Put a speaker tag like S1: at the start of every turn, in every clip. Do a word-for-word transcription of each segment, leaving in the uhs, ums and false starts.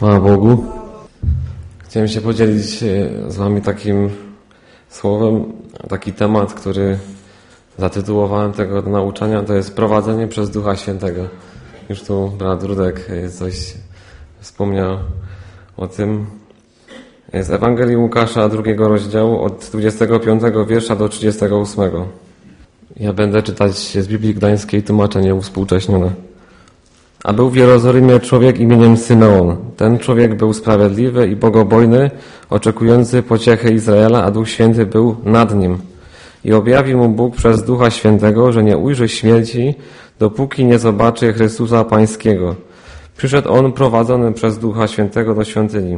S1: Chwała Bogu. Chciałem się podzielić z Wami takim słowem, taki temat, który zatytułowałem tego nauczania, to jest prowadzenie przez Ducha Świętego. Już tu brat Rudek coś wspomniał o tym. Z Ewangelii Łukasza, drugiego rozdziału, od dwudziestego piątego wiersza do trzydziestego ósmego. Ja będę czytać z Biblii Gdańskiej, tłumaczenie uwspółcześnione. A był w Jerozolimie człowiek imieniem Symeon. Ten człowiek był sprawiedliwy i bogobojny, oczekujący pociechy Izraela, a Duch Święty był nad nim. I objawił mu Bóg przez Ducha Świętego, że nie ujrzy śmierci, dopóki nie zobaczy Chrystusa Pańskiego. Przyszedł on prowadzony przez Ducha Świętego do świątyni.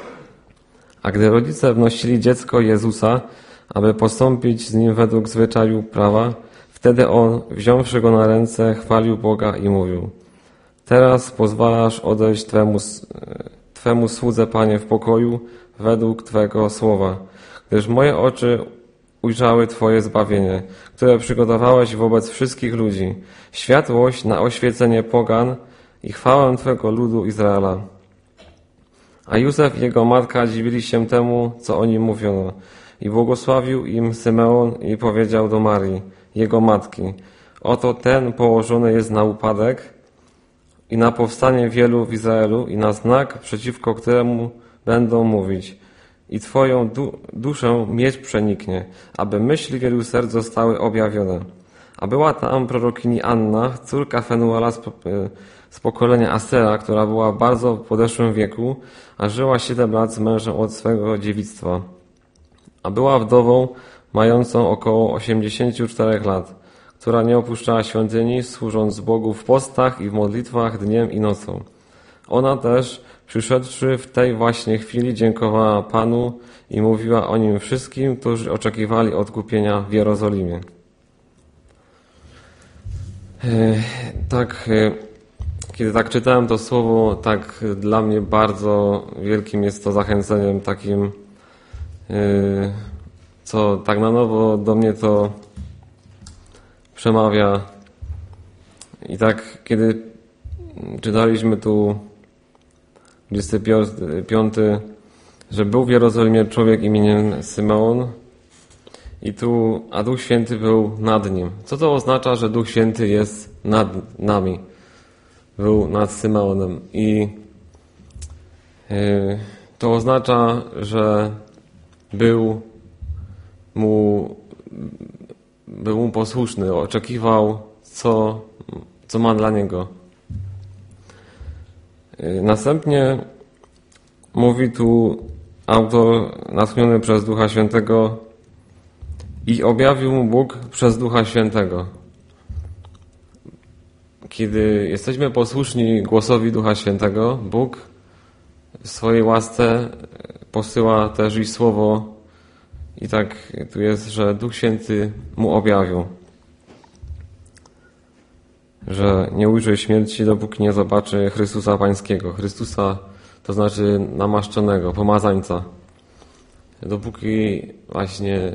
S1: A gdy rodzice wnosili dziecko Jezusa, aby postąpić z nim według zwyczaju prawa, wtedy on, wziąwszy go na ręce, chwalił Boga i mówił: Teraz pozwalasz odejść Twemu, Twemu słudze, Panie, w pokoju według Twego słowa, gdyż moje oczy ujrzały Twoje zbawienie, które przygotowałeś wobec wszystkich ludzi, światłość na oświecenie pogan i chwałę Twego ludu Izraela. A Józef i jego matka dziwili się temu, co o nim mówiono. I błogosławił im Symeon i powiedział do Marii, jego matki: Oto ten położony jest na upadek i na powstanie wielu w Izraelu i na znak, przeciwko któremu będą mówić. I Twoją du- duszę miecz przeniknie, aby myśli wielu serc zostały objawione. A była tam prorokini Anna, córka Fenuela z, po- z pokolenia Asera, która była bardzo w podeszłym wieku, a żyła siedem lat z mężem od swego dziewictwa. A była wdową mającą około osiemdziesięciu czterech lat, która nie opuszczała świątyni, służąc Bogu w postach i w modlitwach dniem i nocą. Ona też, przyszedłszy w tej właśnie chwili, dziękowała Panu i mówiła o nim wszystkim, którzy oczekiwali odkupienia w Jerozolimie. Tak, kiedy tak czytałem to słowo, tak dla mnie bardzo wielkim jest to zachęceniem takim, co tak na nowo do mnie to przemawia. I tak, kiedy czytaliśmy tu dwudziesty piąty, że był w Jerozolimie człowiek imieniem Symeon i tu, a Duch Święty był nad nim. Co to oznacza, że Duch Święty jest nad nami? Był nad Symeonem i yy, to oznacza, że był mu był mu posłuszny, oczekiwał, co, co ma dla niego. Następnie mówi tu autor natchniony przez Ducha Świętego: i objawił mu Bóg przez Ducha Świętego. Kiedy jesteśmy posłuszni głosowi Ducha Świętego, Bóg w swojej łasce posyła też i słowo. I tak tu jest, że Duch Święty mu objawił, że nie ujrzy śmierci, dopóki nie zobaczy Chrystusa Pańskiego. Chrystusa to znaczy namaszczonego, pomazańca. Dopóki właśnie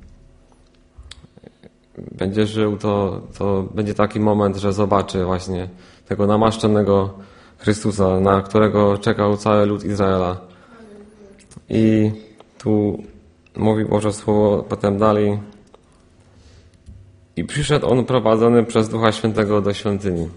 S1: będzie żył, to, to będzie taki moment, że zobaczy właśnie tego namaszczonego Chrystusa, na którego czekał cały lud Izraela. I tu mówi Boże Słowo potem dalej: i przyszedł on prowadzony przez Ducha Świętego do świątyni.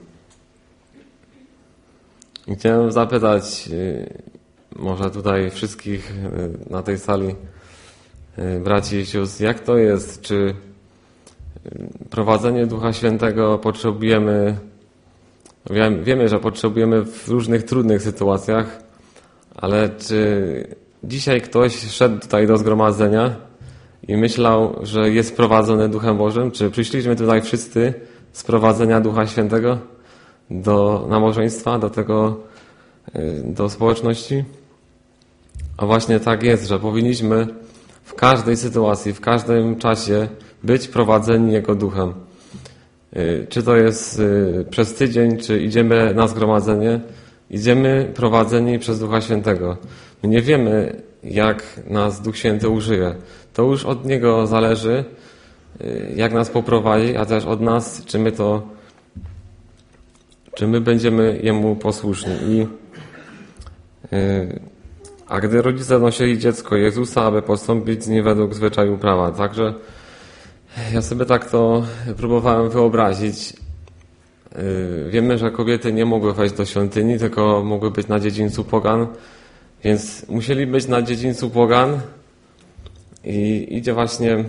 S1: I chciałem zapytać może tutaj wszystkich na tej sali, braci i sióstr, jak to jest, czy prowadzenie Ducha Świętego potrzebujemy, wiemy, że potrzebujemy w różnych trudnych sytuacjach, ale czy dzisiaj ktoś szedł tutaj do zgromadzenia i myślał, że jest prowadzony Duchem Bożym? Czy przyszliśmy tutaj wszyscy z prowadzenia Ducha Świętego do nabożeństwa, do tego, do społeczności? A właśnie tak jest, że powinniśmy w każdej sytuacji, w każdym czasie być prowadzeni Jego Duchem. Czy to jest przez tydzień, czy idziemy na zgromadzenie, idziemy prowadzeni przez Ducha Świętego. My nie wiemy, jak nas Duch Święty użyje. To już od Niego zależy, jak nas poprowadzi, a też od nas, czy my to, czy my będziemy Jemu posłuszni. I A gdy rodzice nosili dziecko Jezusa, aby postąpić z nim według zwyczaju prawa. Także ja sobie tak to próbowałem wyobrazić. Wiemy, że kobiety nie mogły wejść do świątyni, tylko mogły być na dziedzińcu pogan, więc musieli być na dziedzińcu pogan i idzie właśnie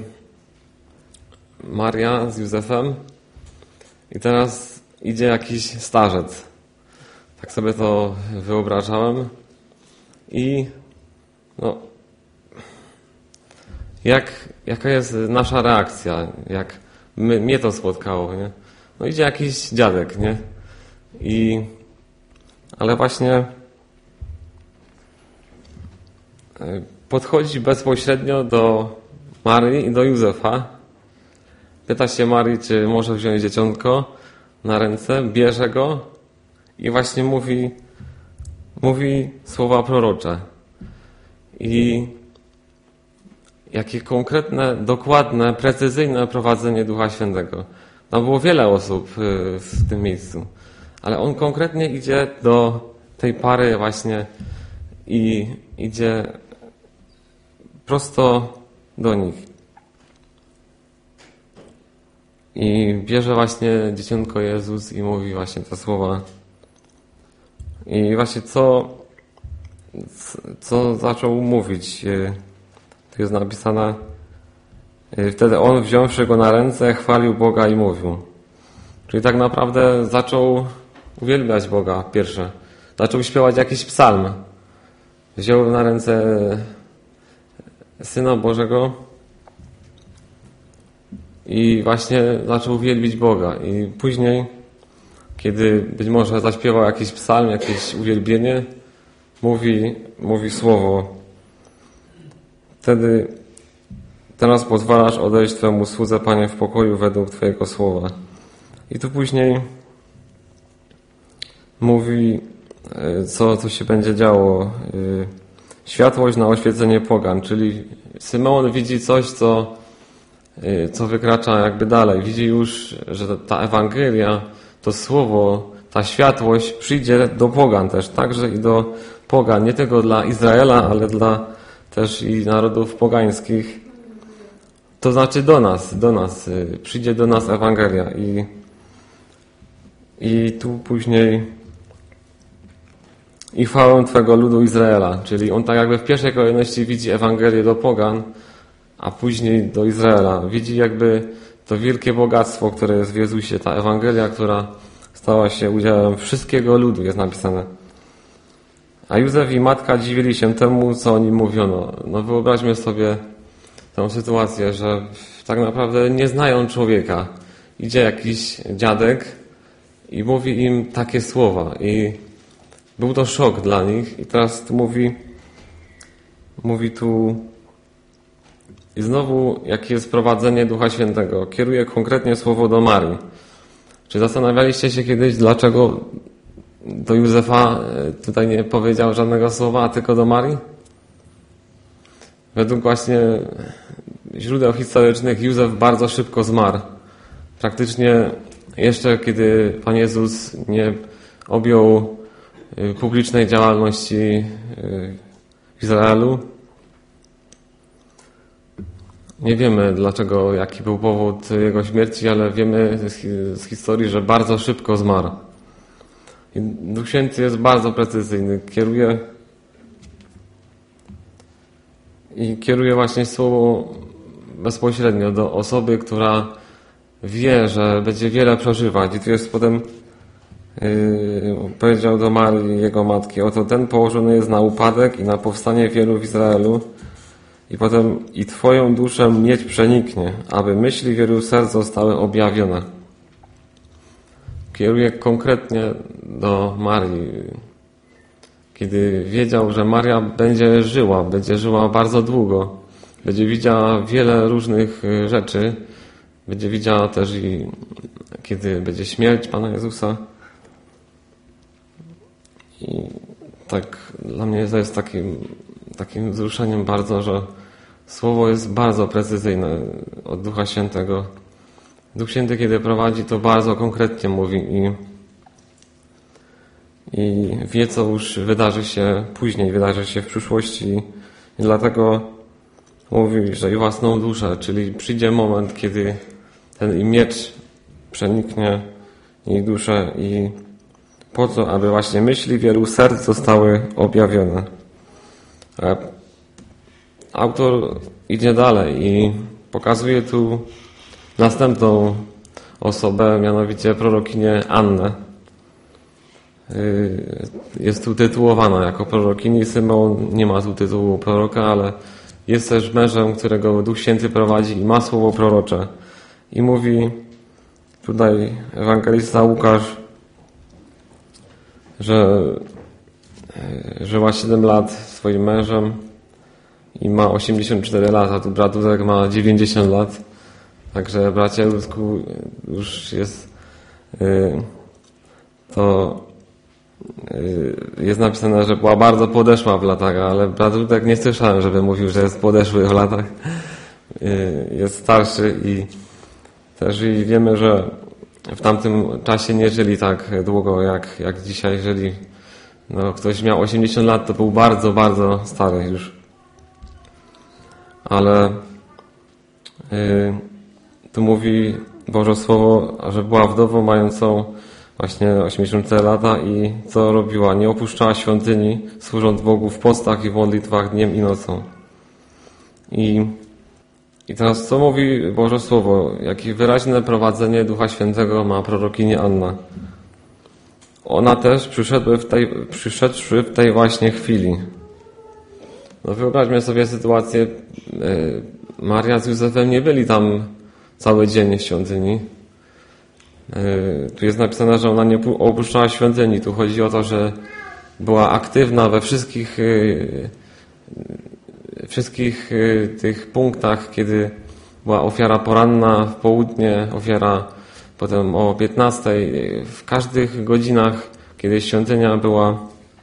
S1: Maria z Józefem i teraz idzie jakiś starzec. Tak sobie to wyobrażałem i no, jak, jaka jest nasza reakcja, jak my, mnie to spotkało, nie? No idzie jakiś dziadek, nie? I, ale właśnie podchodzi bezpośrednio do Marii i do Józefa. Pyta się Marii, czy może wziąć dzieciątko na ręce, bierze go i właśnie mówi, mówi słowa prorocze. I jakie konkretne, dokładne, precyzyjne prowadzenie Ducha Świętego. Tam było wiele osób w tym miejscu, ale on konkretnie idzie do tej pary właśnie i idzie prosto do nich. I bierze właśnie dzieciątko Jezus i mówi właśnie te słowa. I właśnie co, co zaczął mówić. Tu jest napisane: wtedy on, wziąwszy go na ręce, chwalił Boga i mówił. Czyli tak naprawdę zaczął uwielbiać Boga pierwsze. Zaczął śpiewać jakiś psalm. Wziął na ręce Syna Bożego i właśnie zaczął wielbić Boga. I później, kiedy być może zaśpiewał jakiś psalm, jakieś uwielbienie, mówi, mówi słowo. Wtedy teraz pozwalasz odejść Twemu słudze, Panie, w pokoju według Twojego słowa. I tu później mówi, co, co się będzie działo. Światłość na oświecenie pogan, czyli Symeon widzi coś, co, co wykracza jakby dalej. Widzi już, że ta Ewangelia, to słowo, ta światłość przyjdzie do pogan też, także i do pogan, nie tylko dla Izraela, ale dla też i narodów pogańskich. To znaczy do nas, do nas, przyjdzie do nas Ewangelia i, i tu później i chwałę Twego ludu Izraela, czyli on tak jakby w pierwszej kolejności widzi Ewangelię do pogan, a później do Izraela. Widzi jakby to wielkie bogactwo, które jest w Jezusie, ta Ewangelia, która stała się udziałem wszystkiego ludu, jest napisane. A Józef i matka dziwili się temu, co o nim mówiono. No wyobraźmy sobie tę sytuację, że tak naprawdę nie znają człowieka. Idzie jakiś dziadek i mówi im takie słowa. I był to szok dla nich. I teraz tu mówi, mówi tu i znowu, jakie jest prowadzenie Ducha Świętego. Kieruje konkretnie słowo do Marii. Czy zastanawialiście się kiedyś, dlaczego do Józefa tutaj nie powiedział żadnego słowa, a tylko do Marii? Według właśnie źródeł historycznych Józef bardzo szybko zmarł. Praktycznie jeszcze kiedy Pan Jezus nie objął publicznej działalności w Izraelu. Nie wiemy dlaczego, jaki był powód jego śmierci, ale wiemy z historii, że bardzo szybko zmarł. I Duch Święty jest bardzo precyzyjny. Kieruje i kieruje właśnie słowo bezpośrednio do osoby, która wie, że będzie wiele przeżywać. I tu jest potem yy, powiedział do Marii, jego matki: oto ten położony jest na upadek i na powstanie wielu w Izraelu. I potem i Twoją duszę mieć przeniknie, aby myśli wielu serc zostały objawione. Kieruje konkretnie do Marii. Kiedy wiedział, że Maria będzie żyła, będzie żyła bardzo długo, będzie widziała wiele różnych rzeczy, będzie widziała też i kiedy będzie śmierć Pana Jezusa. I tak dla mnie to jest takim, takim wzruszeniem bardzo, że Słowo jest bardzo precyzyjne od Ducha Świętego. Duch Święty, kiedy prowadzi, to bardzo konkretnie mówi i, i wie, co już wydarzy się później, wydarzy się w przyszłości. I dlatego mówi, że i własną duszę, czyli przyjdzie moment, kiedy ten i miecz przeniknie ich duszę i po co, aby właśnie myśli wielu serc zostały objawione. A autor idzie dalej i pokazuje tu następną osobę, mianowicie prorokinię Annę. Jest tu tytułowana jako prorokini. Symeon nie ma tu tytułu proroka, ale jest też mężem, którego Duch Święty prowadzi i ma słowo prorocze. I mówi tutaj ewangelista Łukasz, że żyła siedem lat z swoim mężem i ma osiemdziesiąt cztery lata. Tu bratuszek ma dziewięćdziesiąt lat. Także bracie Rusku już jest to jest napisane, że była bardzo podeszła w latach, ale brat Rudek nie słyszałem, żeby mówił, że jest podeszły w latach. Jest starszy i też i wiemy, że w tamtym czasie nie żyli tak długo, jak, jak dzisiaj żyli. No, ktoś miał osiemdziesiąt lat, to był bardzo, bardzo stary już. Ale yy, tu mówi Boże Słowo, że była wdową mającą właśnie osiemdziesiąt cztery lata i co robiła? Nie opuszczała świątyni, służąc Bogu w postach i w modlitwach dniem i nocą. I, i teraz co mówi Boże Słowo? Jakie wyraźne prowadzenie Ducha Świętego ma prorokini Anna. Ona też przyszedła w tej, przyszedłszy w tej właśnie chwili. No wyobraźmy sobie sytuację, Maria z Józefem nie byli tam cały dzień w świątyni. Tu jest napisane, że ona nie opuszczała świątyni. Tu chodzi o to, że była aktywna we wszystkich wszystkich tych punktach, kiedy była ofiara poranna, w południe ofiara, potem o piętnastej, w każdych godzinach, kiedy świątynia była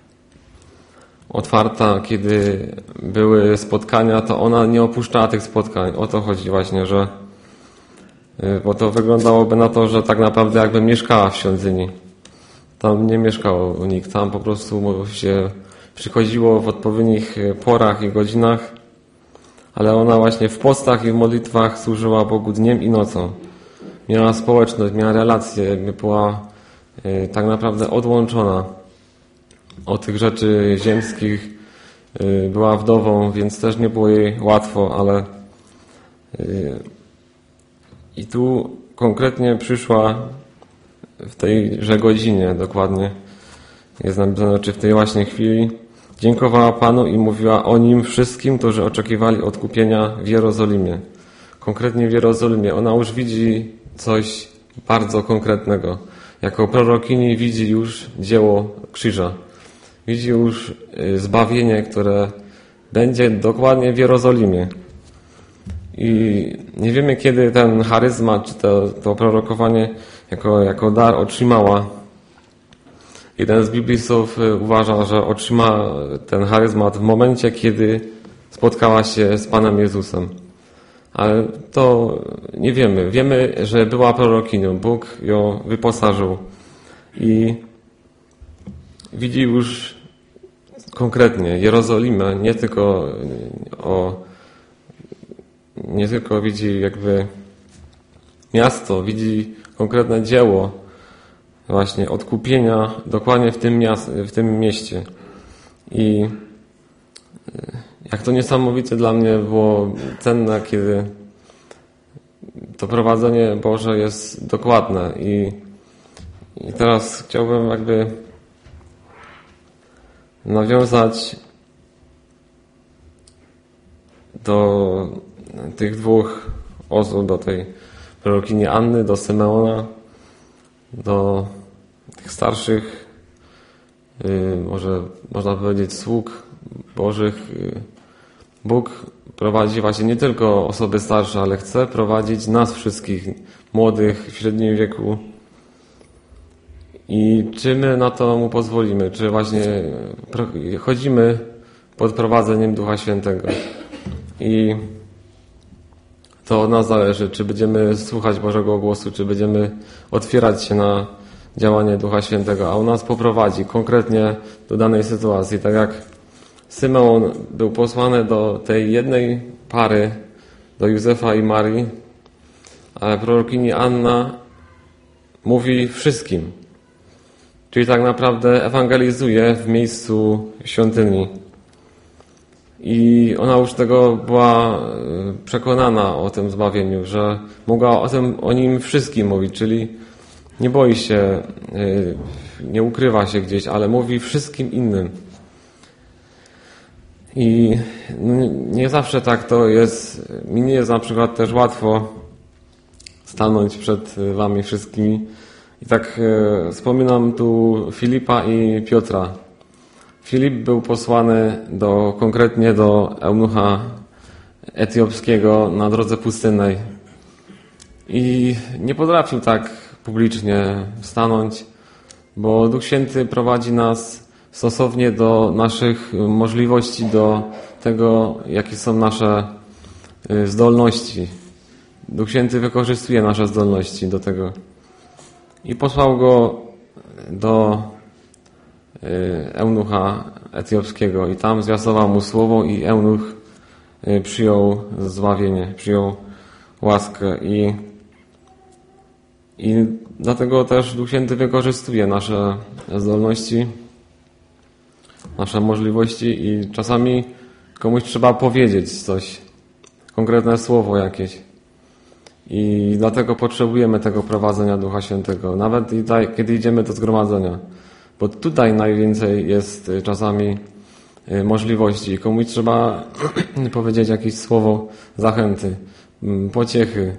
S1: otwarta, kiedy były spotkania, to ona nie opuszczała tych spotkań. O to chodzi właśnie, że bo to wyglądałoby na to, że tak naprawdę jakby mieszkała w świątyni. Tam nie mieszkał nikt, tam po prostu się przychodziło w odpowiednich porach i godzinach, ale ona właśnie w postach i w modlitwach służyła Bogu dniem i nocą. Miała społeczność, miała relacje, była tak naprawdę odłączona od tych rzeczy ziemskich. Była wdową, więc też nie było jej łatwo, ale i tu konkretnie przyszła w tejże godzinie dokładnie, jest napisane, czy w tej właśnie chwili, dziękowała Panu i mówiła o Nim wszystkim, którzy oczekiwali odkupienia w Jerozolimie. Konkretnie w Jerozolimie. Ona już widzi coś bardzo konkretnego. Jako prorokini widzi już dzieło krzyża. Widzi już zbawienie, które będzie dokładnie w Jerozolimie. I nie wiemy, kiedy ten charyzmat, czy to, to prorokowanie jako, jako dar otrzymała. Jeden z biblistów uważa, że otrzyma ten charyzmat w momencie, kiedy spotkała się z Panem Jezusem. Ale to nie wiemy. Wiemy, że była prorokinią. Bóg ją wyposażył. I widzi już konkretnie Jerozolimę, nie tylko o nie tylko widzi jakby miasto, widzi konkretne dzieło właśnie odkupienia dokładnie w tym, miast, w tym mieście. I jak to niesamowite dla mnie było cenne, kiedy to prowadzenie Boże jest dokładne. I, i teraz chciałbym jakby nawiązać do tych dwóch osób, do tej prorokini Anny, do Symeona, do tych starszych, yy, może można powiedzieć sług Bożych. Yy, Bóg prowadzi właśnie nie tylko osoby starsze, ale chce prowadzić nas wszystkich, młodych, w średnim wieku. I czy my na to Mu pozwolimy? Czy właśnie chodzimy pod prowadzeniem Ducha Świętego? I to od nas zależy, czy będziemy słuchać Bożego głosu, czy będziemy otwierać się na działanie Ducha Świętego, a on nas poprowadzi konkretnie do danej sytuacji. Tak jak Symeon był posłany do tej jednej pary, do Józefa i Marii, ale prorokini Anna mówi wszystkim. Czyli tak naprawdę ewangelizuje w miejscu świątyni. I ona już tego była przekonana o tym zbawieniu, że mogła o tym, o nim wszystkim mówić, czyli nie boi się, nie ukrywa się gdzieś, ale mówi wszystkim innym. I nie zawsze tak to jest, mi nie jest na przykład też łatwo stanąć przed wami wszystkimi. I tak e, wspominam tu Filipa i Piotra. Filip był posłany do, konkretnie do eunucha etiopskiego na drodze pustynnej. I nie potrafił tak publicznie stanąć, bo Duch Święty prowadzi nas stosownie do naszych możliwości, do tego, jakie są nasze zdolności. Duch Święty wykorzystuje nasze zdolności do tego. I posłał go do eunucha etiopskiego i tam zwiastował mu słowo i eunuch przyjął zbawienie, przyjął łaskę i, i dlatego też Duch Święty wykorzystuje nasze zdolności, nasze możliwości i czasami komuś trzeba powiedzieć coś, konkretne słowo jakieś. I dlatego potrzebujemy tego prowadzenia Ducha Świętego, nawet i tutaj, kiedy idziemy do zgromadzenia. Bo tutaj najwięcej jest czasami możliwości. Komuś trzeba powiedzieć jakieś słowo zachęty, pociechy.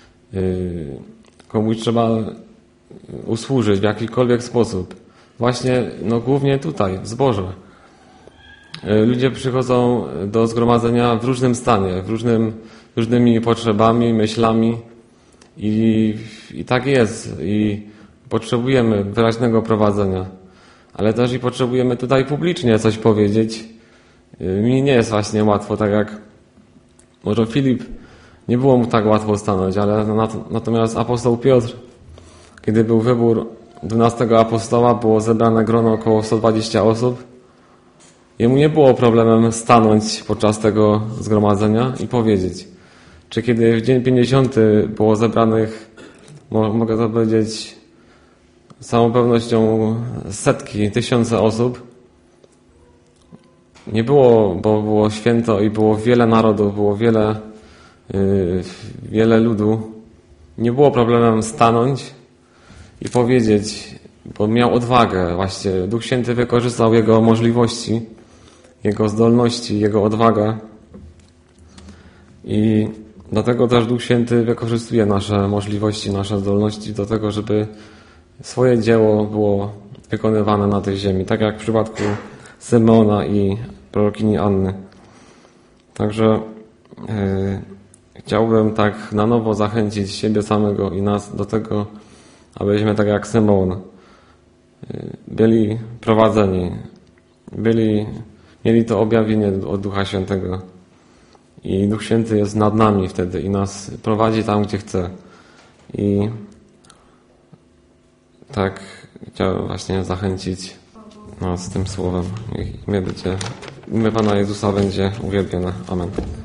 S1: Komuś trzeba usłużyć w jakikolwiek sposób. Właśnie, no głównie tutaj, w zborze. Ludzie przychodzą do zgromadzenia w różnym stanie, w różnym, różnymi potrzebami, myślami i, i tak jest. I potrzebujemy wyraźnego prowadzenia. Ale też i potrzebujemy tutaj publicznie coś powiedzieć. Mi nie jest właśnie łatwo, tak jak może Filip, nie było mu tak łatwo stanąć, ale natomiast apostoł Piotr, kiedy był wybór dwunastego apostoła, było zebrane grono około sto dwadzieścia osób. Jemu nie było problemem stanąć podczas tego zgromadzenia i powiedzieć. Czy kiedy w dzień pięćdziesiąty było zebranych, mogę to powiedzieć, z całą pewnością setki, tysiące osób. Nie było, bo było święto i było wiele narodów, było wiele, yy, wiele ludu. Nie było problemem stanąć i powiedzieć, bo miał odwagę właśnie. Duch Święty wykorzystał jego możliwości, jego zdolności, jego odwagę. I dlatego też Duch Święty wykorzystuje nasze możliwości, nasze zdolności do tego, żeby swoje dzieło było wykonywane na tej ziemi, tak jak w przypadku Symeona i prorokini Anny. Także yy, chciałbym tak na nowo zachęcić siebie samego i nas do tego, abyśmy tak jak Symeon yy, byli prowadzeni, byli, mieli to objawienie od Ducha Świętego. I Duch Święty jest nad nami wtedy i nas prowadzi tam, gdzie chce. I tak chciałem właśnie zachęcić nas tym słowem. I imię, będzie, imię Pana Jezusa będzie uwielbione. Amen.